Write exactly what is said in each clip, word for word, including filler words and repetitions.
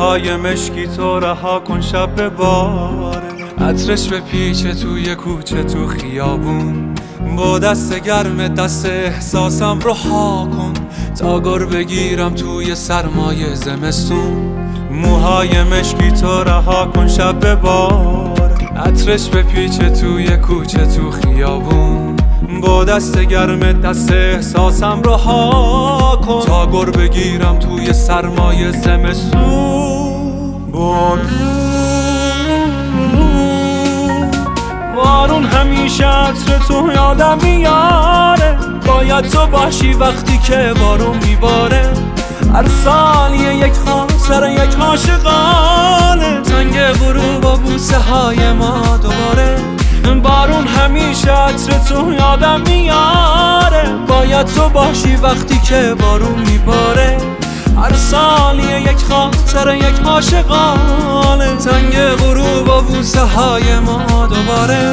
موهای مشکی تو رها کن شب بباره، عطرش به پیچه توی کوچه تو خیابون، با دست گرم دست احساسم رو ها کن تا گر بگیرم توی سرمایه زمستون. موهای مشکی تو رها کن شب بباره، عطرش به پیچه توی کوچه تو خیابون، با دست گرم دست احساسم رو ها کن تا گر بگیرم توی سرمایه زمستون. بارون بارون همیشه عطر تو یادم میاره، باید تو باشی وقتی که بارون میباره. هر سال یک خاطر یک عاشقانه، تنگ غروب و بوسه های ما دوباره. بارون همیشه عطر تو یادم میاره، باید تو باشی وقتی که بارون میباره. هر سال یک خاطر یک عاشقانه، تنگ غروب و بوسه های ما دوباره.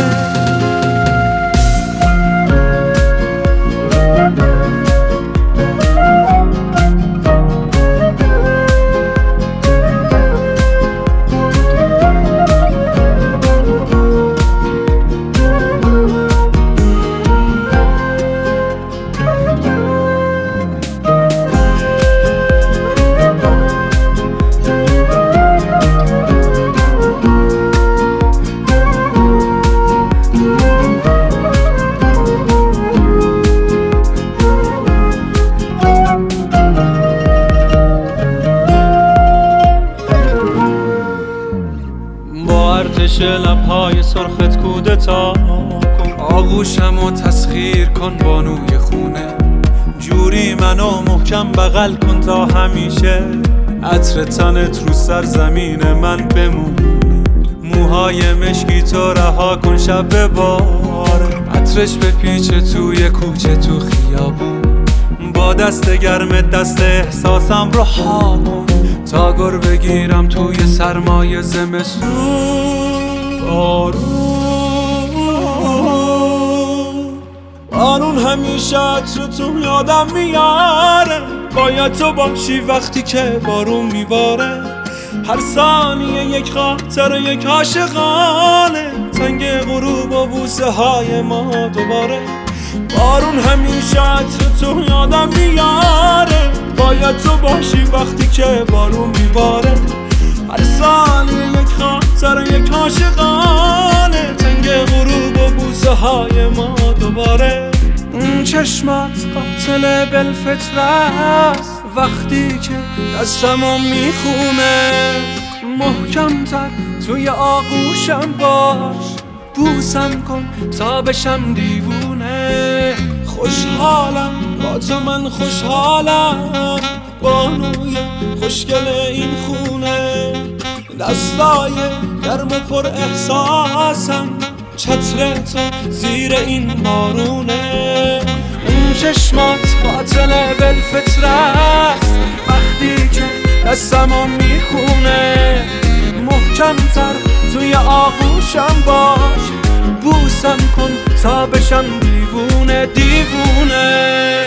ارتش لبهای سرخت کودتا کن، آغوشم و تسخیر کن بانوی خونه. جوری منو محکم بغل کن تا همیشه عطر تنت رو سر زمین من بمونه. موهای مشکی تو رها کن شب بباره، عطرش به پیچه توی کوچه تو خیابون، با دست گرم دست احساسم رو ها کن تا گر بگیرم توی سرمایه زمستون. بارون بارون همیشه عطر تو یادم میاره، باید تو باشی وقتی که بارون میباره. هر ثانیه یک خاطر یک عاشقانه، تنگ غروب و بوسه های ما دوباره. بارون همیشه عطر تو یادم میاره، باید تو باشی وقتی که بارون میباره. هر ثانیه یک خاطر یک عاشقانه، تنگ غروب و بوسه های ما دوباره. اون چشمات قاتل بالفطره است، وقتی که دستمو میخونه محکم تر توی آغوشم باش، بوسم کن تا بشم دیوونه. خوشحالم با تو من خوشحالم، بانوی خوشگل این خونه. دستای گرم و پر احساسم، چتر تو زیر این بارونه. این چشمات قاتل بالفطره است، وقتی که دستمو میخونه محکم تر توی آغوشم باش، بوسم کن تا بشم دیوونه دیوونه.